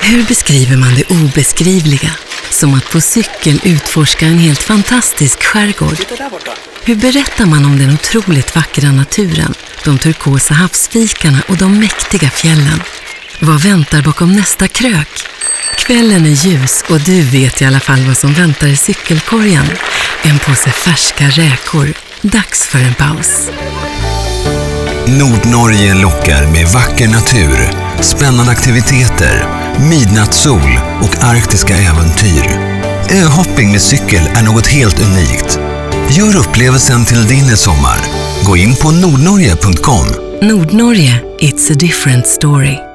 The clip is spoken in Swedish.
Hur beskriver man det obeskrivliga? Som att på cykel utforska en helt fantastisk skärgård. Hur berättar man om den otroligt vackra naturen, de turkosa havsvikarna och de mäktiga fjällen? Vad väntar bakom nästa krök? Kvällen är ljus och du vet i alla fall vad som väntar i cykelkorgen. En påse färska räkor. Dags för en paus. Nordnorge lockar med vacker natur, spännande aktiviteter, midnattssol och arktiska äventyr. Öhopping med cykel är något helt unikt. Gör upplevelsen till din i sommar. Gå in på nordnorge.com. Nordnorge, it's a different story.